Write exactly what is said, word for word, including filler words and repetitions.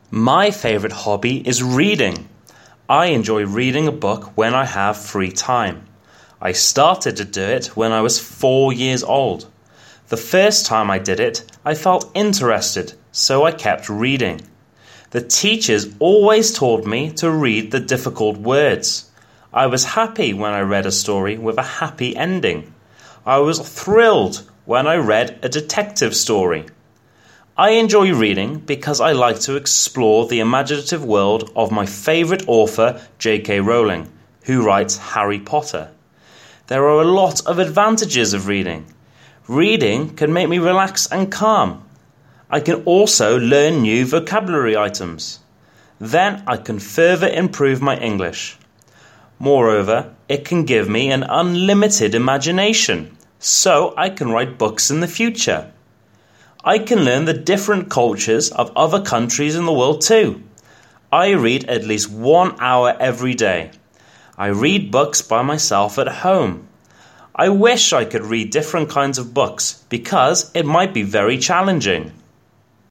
My favourite hobby is reading. I enjoy reading a book when I have free time. I started to do it when I was four years old. The first time I did it, I felt interested, so I kept reading. The teachers always told me to read the difficult words. I was happy when I read a story with a happy ending. I was thrilled when I read a detective story. I enjoy reading because I like to explore the imaginative world of my favourite author, J K Rowling, who writes Harry Potter. There are a lot of advantages of reading. Reading can make me relax and calm. I can also learn new vocabulary items. Then I can further improve my English. Moreover, it can give me an unlimited imagination, so I can write books in the future. I can learn the different cultures of other countries in the world too. I read at least one hour every day. I read books by myself at home. I wish I could read different kinds of books because it might be very challenging.